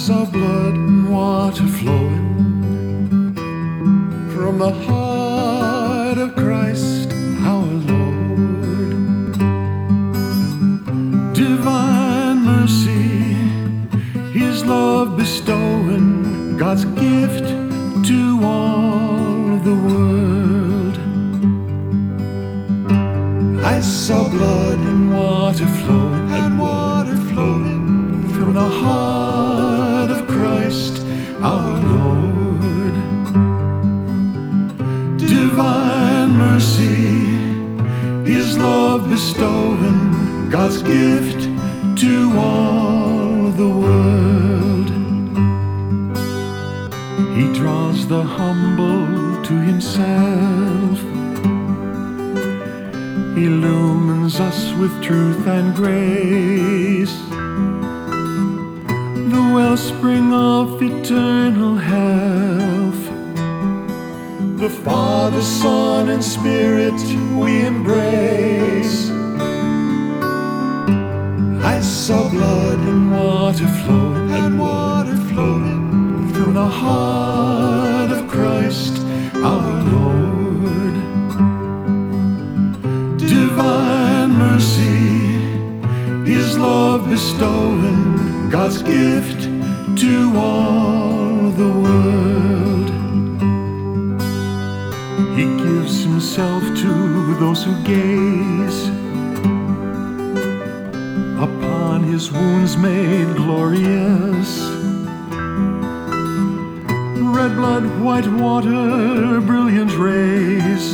saw blood and water flowing from the heart of Christ our Lord. Divine mercy, His love bestowing, God's gift to all the world. I saw blood and water flowing from the heart of Christ our Lord. Divine mercy, His love bestowing, God's gift to all the world. He draws the humble to Himself, He illumines us with truth and grace, the wellspring of eternal health. The Father, Son, and Spirit we embrace. I saw blood and water flowing from the heart of Christ our Lord. Divine mercy, His love bestowing, God's gift to all the world. He gives Himself to those who gaze upon His wounds made glorious. Red blood, white water, brilliant rays.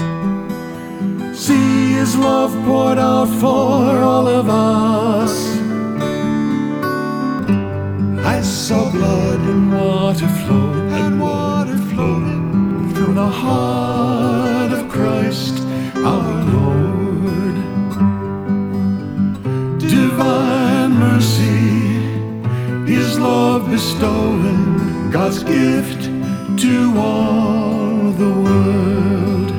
See His love poured out for all of us. I saw blood and water flowing from the heart of Christ our Lord. Divine mercy, His love bestowing, God's gift to all the world.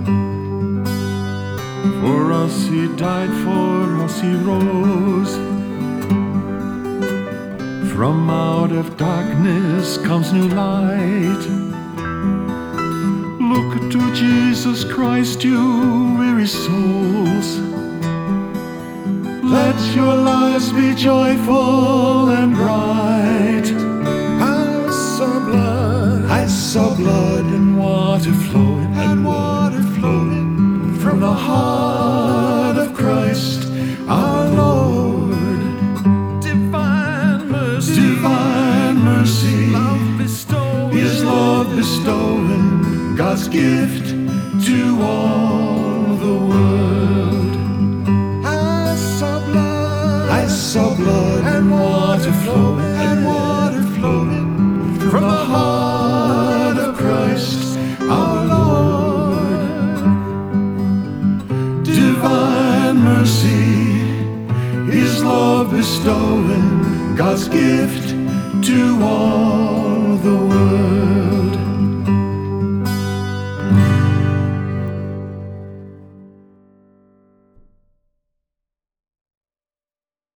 For us He died, for us He rose. From out of darkness comes new light. Look to Jesus Christ, you weary souls. Let your lives be joyful and bright. I saw blood and water flowing from the heart of Christ our Lord. Divine mercy, His love bestowing, God's gift to all the world. I saw blood and water flowing from the heart of Christ our Lord. Divine mercy, His love bestowing, God's gift to all